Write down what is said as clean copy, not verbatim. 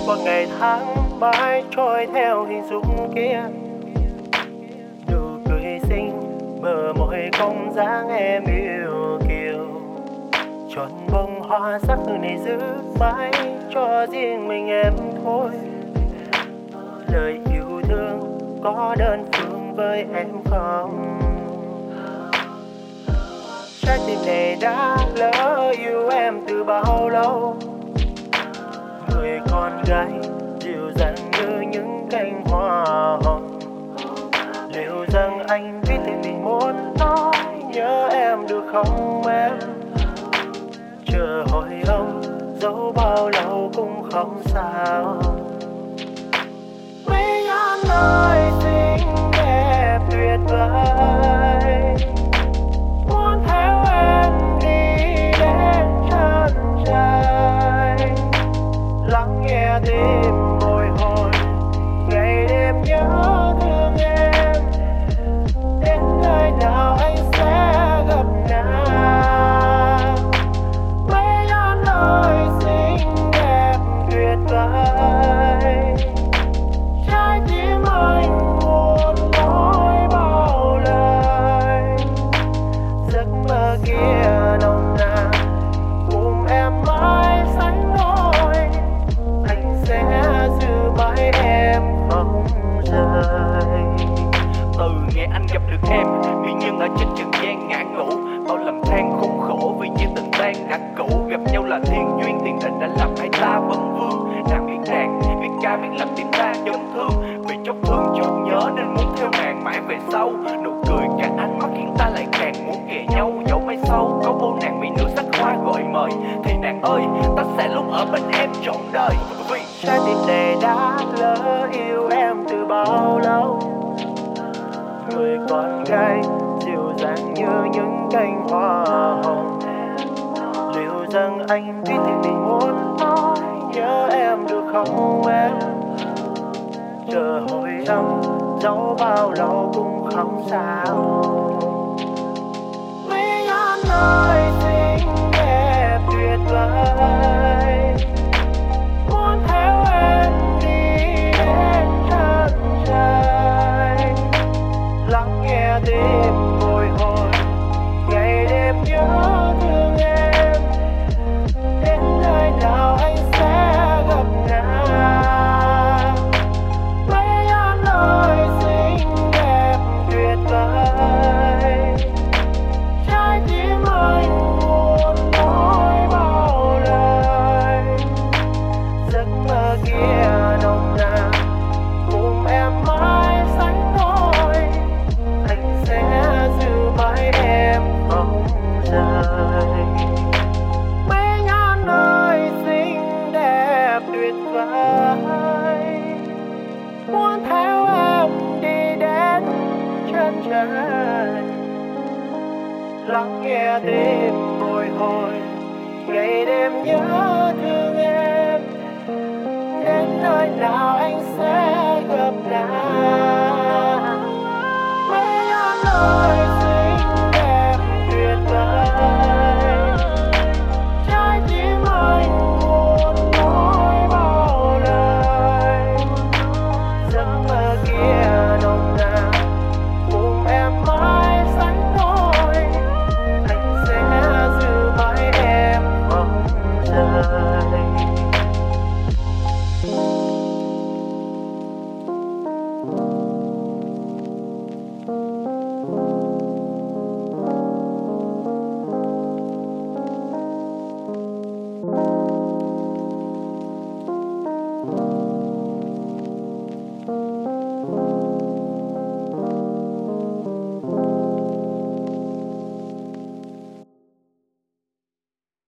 Qua ngày tháng mãi trôi theo hình dung kia, nụ cười xinh bờ môi cong dáng em yêu kiều, chọn bông hoa sắc này giữ mãi cho riêng mình em thôi. Lời yêu thương có đơn phương với em không? Trái tim này đã lỡ yêu em từ bao lâu, người con gái dịu dàng như những cánh hoa hồng. Liệu rằng anh biết thì mình muốn nói nhớ em được không em? Chờ hồi ông dẫu bao lâu cũng không sao. Mấy ngàn lời xinh đẹp tuyệt vời, muốn theo em đi đến chân trời, lắng nghe tim bồi hồi ngày đêm nhớ thương em. Đến nơi nào anh sẽ gặp nàng. Mấy ngàn lời xinh đẹp tuyệt vời, trái tim anh muốn nói bao lời. Giấc mơ kia nồng nàn cùng em mãi sánh đôi, anh sẽ giữ mãi em không rời. Ngày anh gặp được em, tự nhiên ở trên trần gian ngã ngủ, bao lầm than khốn khổ vì những tình tan đã cũ. Gặp nhau là thiên duyên, tiền định đã làm hai ta vấn vương. Nàng biết đàn, biết ca, biết làm tim ta chấn thương, vì chốc thương chốc nhớ nên muốn theo nàng mãi về sau. Nụ cười cả ánh mắt khiến ta lại càng muốn kề nhau. Dẫu mai sau có vô nàng bị nửa sắc hoa gọi mời, thì nàng ơi, ta sẽ luôn ở bên em trọn đời. Vì trái tim này đã lỡ yêu em từ bao lâu, người con gái dịu dàng như những cánh hoa hồng. Liệu rằng anh biết thì mình muốn nói nhớ em được không em? Chờ hồi âm dẫu bao lâu cũng không sao. Mấy ngàn lời xinh đẹp tuyệt vời, muốn theo em đi đến chân trời, lắng nghe tim bồi hồi ngày đêm nhớ thương em. Đến nơi nào anh sẽ gặp nàng. Mấy ngàn lời xinh đẹp tuyệt vời, trái tim anh muốn nói bao lời. Giấc mơ kia nồng nàn cùng em mãi sánh đôi, anh sẽ giữ mãi em không rời. Mấy ngàn lời xinh đẹp tuyệt vời, muốn theo em đi đến chân trời, lắng nghe tim bồi hồi ngày đêm nhớ thương em. Đến nơi nào anh sẽ gặp nàng. Mấy ngàn lời xinh đẹp tuyệt vời, trái tim anh muốn nói bao lời. Giấc mơ kia